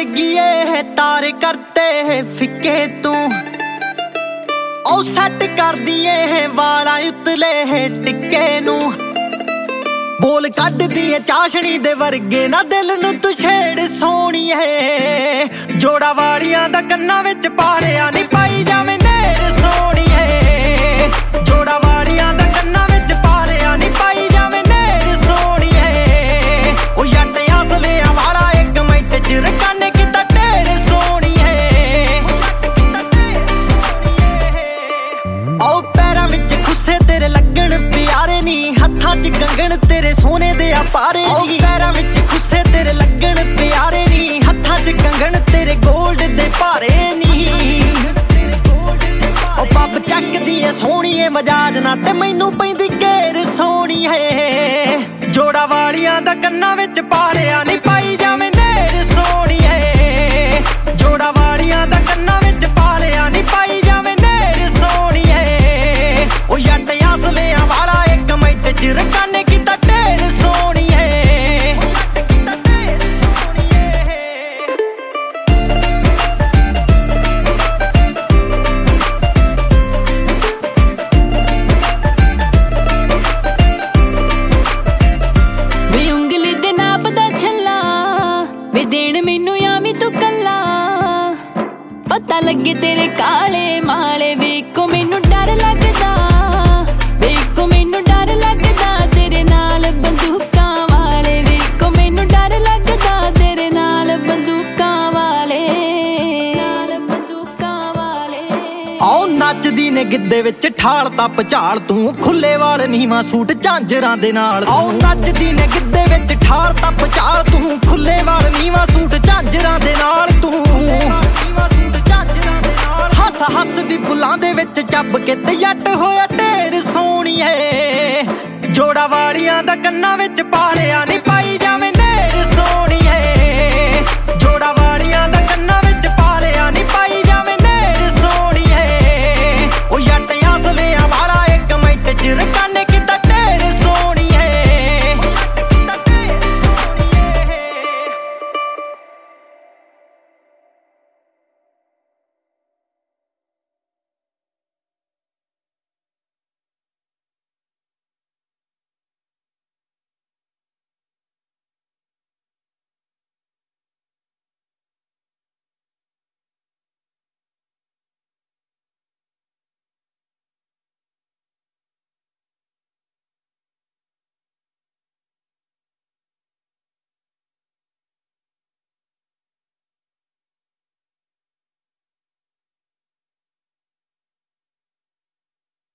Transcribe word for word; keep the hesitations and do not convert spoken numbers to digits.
वर्गी है तारे करते है फिके तू ओ सट कर दिए है वाला उतले है टिक्के नू बोल कढ़ दिए चाशनी दे वर्गे ना दिल नू तू छेड़ सोनी है जोड़ा वालियां दा कन्ना विच पारिया नी पाई जावे नेर सोनी है जोड़ा वालियां दा कन्ना विच पारिया नी पाई जावे नेर सोनी है ओ जट असलियां वाला एक मिंट च रकाने किता ढेर सोनी है ओ पैरां विच खुसे तेरे लगण प्यारे नी हत्थां च कंगण तेरे सोने दे पारे नी पैरां विच खुसे तेरे लगण प्यारे नी हत्थां च कंगण तेरे गोल्ड दे भारे नी ओ पब चकदी है सोहणी है मजाज ना ते मैनू पैंदी घेर सोहणी है जोड़ा वालियां दा कन्ना विच पारिया नी पाई जावे नेर सोहणी है जोड़ा वालियां दा कन्ना विच पारिया नी पाई जावे नेर सोहणी है ओ जट असलियां वाला एक मिंट च रकाने किता ढेर सोहणी है देण मैनू आवी तू कला पता लगे तेरे काले माले वेखो मैनू डर लगदा वेखो मैनू डर लगदा तेरे नाल बंदूकां वाले वेखो मैनू डर लगदा तेरे नाल बंदूकां वाले नाल बंदूकां वाले आओ नचदी ने गिद्दे विच ठाल तप झाल तू खुले वाल नीवा सूट झांजरां दे नाल आओ नचदी ने गिद्दे विच ठाल तप झाल तू खुले वाल नीवा सूट झांजरां दे नाल तू हस हस दी बुलां दे विच ਚੱਬ के ते जट होया ढेर सोहणी है जोड़ा वालियां दा कन्ना विच पारिया नी